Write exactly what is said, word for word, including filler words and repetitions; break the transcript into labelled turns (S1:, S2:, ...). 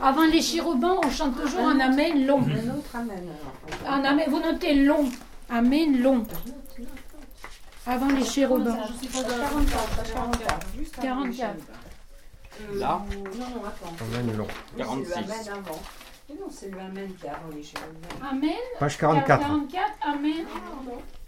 S1: Avant les chérubins, on chante toujours un amen long.
S2: Un autre amen. Alors.
S1: Un amen, vous notez long. Amen long. Avant les chérubins.
S2: quarante-quatre, quarante-quatre. Juste avant les
S1: quarante-quatre.
S2: chérubins.
S3: Là.
S2: Euh, non, non, attends.
S4: Amen long.
S2: Oui, c'est le
S3: quarante-six.
S2: amen avant. Mais non, c'est le amen qui est avant les chérubins.
S1: Amen.
S4: Page quarante-quatre.
S1: quarante-quatre, amen.
S2: Pardon.